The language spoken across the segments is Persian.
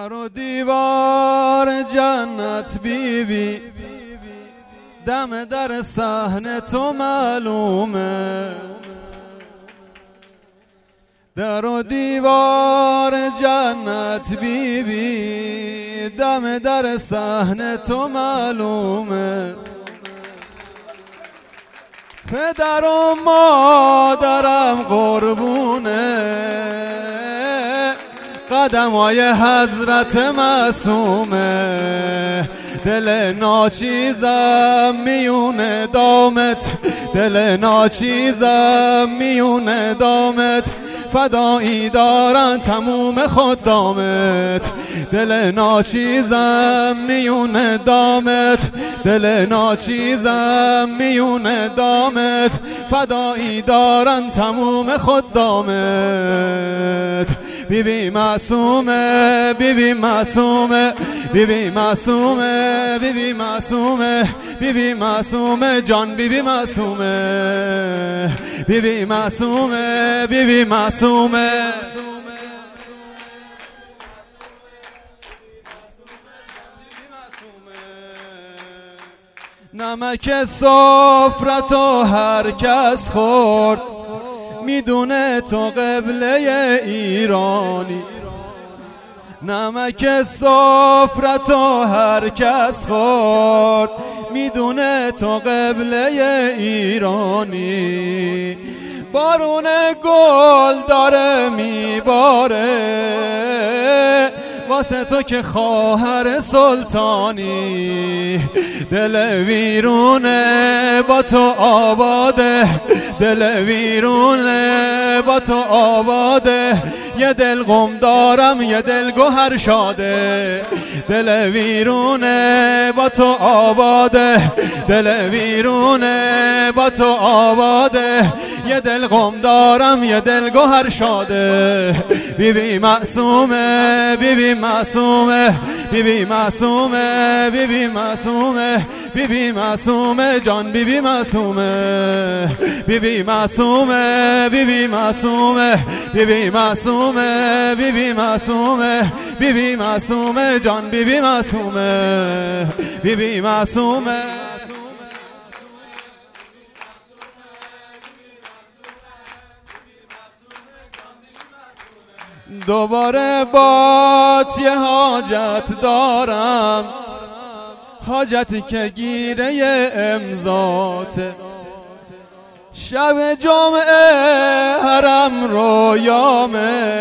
در و دیوار جنت بیبی دم در صحن تو معلومه. در و دیوار جنت بیبی دم در صحن تو معلومه. پدر و مادرم قربونه قدمای حضرت معصومه. دل ناچیزم میونه دامت، دل ناچیزم میونه دامت، فدایی دارن تموم خدامت. دل ناچیزم میونه دامت، دل ناچیزم میونه دامت، فدایی دارن تموم خدامت. بیبی معصومه، بیبی معصومه، بیبی معصومه، بیبی معصومه، بیبی معصومه جان، بیبی معصومه، بیبی معصومه، بیبی معصومه. نمک سفرتو هر کس خورد میدونه تو قبله ایرانی. نمک سفرتو هر کس خورد میدونه تو قبله ایرانی. بارون گل داره میباره واسه تو که خواهر سلطانی. دل ویرونه با تو آباده، دل ویرونه با تو آباده، یه دل غم دارم یه دل گوهر شاده. دل ویرونه با تو آباده، دل ویرونه با تو آباده، یه دل غم دارم یه دل گوهر شاده. بیبی معصومه، بیبی معصومه، بیبی معصومه، بیبی معصومه، بیبی معصومه جان، بیبی معصومه، بیبی معصومه، بیبی معصومه، بیبی معصومه، بیبی معصومه، بیبی معصومه جان، بیبی معصومه، بیبی معصومه. دوباره بات یه حاجت دارم، حاجتی که گیره امضاته. شب جمعه حرم رویامه،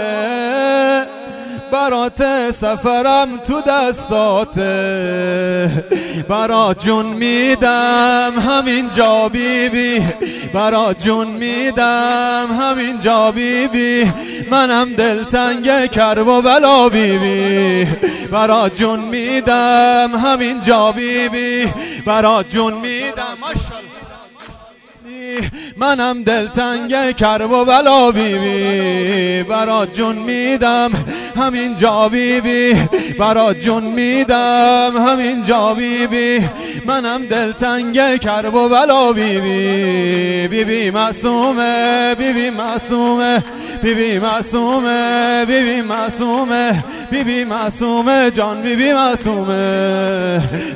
برات سفرم تو دستاته. برات جون میدم همینجا بیبی، برات جون میدم همینجا بیبی، منم دلتنگ کرب و بلا بیبی. برات جون میدم همینجا بیبی، برات جون میدم ماشاءالله، منم دلتنگ کرب و بلا بیبی. برات جون میدم همینجا بیبی، برات جون میدم همینجا بیبی، منم دلتنگ کرب و بلا بیبی. بیبی معصومه، بیبی معصومه، بیبی معصومه، بیبی معصومه، بیبی معصومه جان، بیبی معصومه.